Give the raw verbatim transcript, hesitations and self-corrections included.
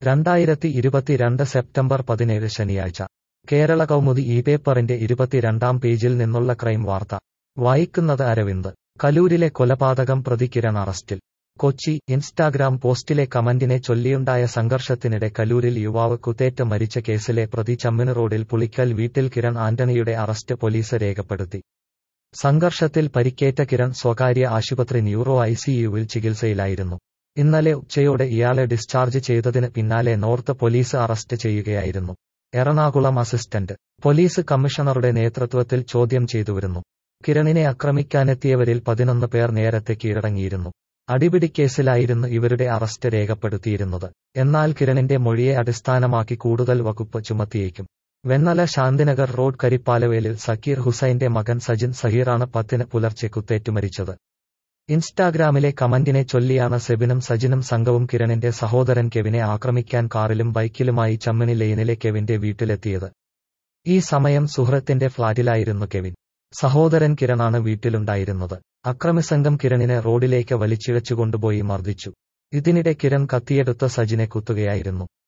രണ്ടായിരത്തി ഇരുപത്തിരണ്ട് സെപ്റ്റംബർ പതിനേഴ് ശനിയാഴ്ച കേരള കൗമുദി ഈ പേപ്പറിന്റെ ഇരുപത്തിരണ്ടാം പേജിൽ നിന്നുള്ള ക്രൈം വാർത്ത വായിക്കുന്നത് അരവിന്ദ്. കലൂരിലെ കൊലപാതകം പ്രതി കിരൺ അറസ്റ്റിൽ. കൊച്ചി. ഇൻസ്റ്റാഗ്രാം പോസ്റ്റിലെ കമന്റിനെ ചൊല്ലിയുണ്ടായ സംഘർഷത്തിനിടെ കലൂരിൽ യുവാവ് കുത്തേറ്റ് മരിച്ച കേസിലെ പ്രതി ചമ്മിന് റോഡിൽ പുളിക്കൽ വീട്ടിൽ കിരൺ ആന്റണിയുടെ അറസ്റ്റ് പോലീസ് രേഖപ്പെടുത്തി. സംഘർഷത്തിൽ പരിക്കേറ്റ കിരൺ സ്വകാര്യ ആശുപത്രി ന്യൂറോ ഐസിയുവിൽ ചികിത്സയിലായിരുന്നു. ഇന്നലെ ഉച്ചയോടെ ഇയാളെ ഡിസ്ചാർജ് ചെയ്തതിന് പിന്നാലെ നോർത്ത് പോലീസ് അറസ്റ്റ് ചെയ്യുകയായിരുന്നു. എറണാകുളം അസിസ്റ്റന്റ് പോലീസ് കമ്മീഷണറുടെ നേതൃത്വത്തിൽ ചോദ്യം ചെയ്തുവരുന്നു. കിരണിനെ ആക്രമിക്കാനെത്തിയവരിൽ പതിനൊന്ന് പേർ നേരത്തെ കീഴടങ്ങിയിരുന്നു. അടിപിടിക്കേസിലായിരുന്നു ഇവരുടെ അറസ്റ്റ് രേഖപ്പെടുത്തിയിരുന്നത്. എന്നാൽ കിരണിന്റെ മൊഴിയെ അടിസ്ഥാനമാക്കി കൂടുതൽ വകുപ്പ് ചുമത്തിയേക്കും. വെണ്ണല ശാന്തിനഗർ റോഡ് കരിപ്പാലവേലിൽ സക്കീർ ഹുസൈന്റെ മകൻ സജിൻ സഹീറാണ് പത്തിന് പുലർച്ചെ കുത്തേറ്റു മരിച്ചത്. ഇൻസ്റ്റാഗ്രാമിലെ കമന്റിനെ ചൊല്ലിയാണ് സെബിനും സജിനും സംഘവും കിരണിന്റെ സഹോദരൻ കെവിനെ ആക്രമിക്കാൻ കാറിലും ബൈക്കിലുമായി ചമ്മിനി ലെയ്നിലെ കെവിന്റെ വീട്ടിലെത്തിയത്. ഈ സമയം സുഹൃത്തിന്റെ ഫ്ളാറ്റിലായിരുന്നു കെവിൻ. സഹോദരൻ കിരണാണ് വീട്ടിലുണ്ടായിരുന്നത്. അക്രമിസംഘം കിരണിനെ റോഡിലേക്ക് വലിച്ചിഴച്ചുകൊണ്ടുപോയി മർദ്ദിച്ചു. ഇതിനിടെ കിരൺ കത്തിയെടുത്ത് സജിനെ കുത്തുകയായിരുന്നു.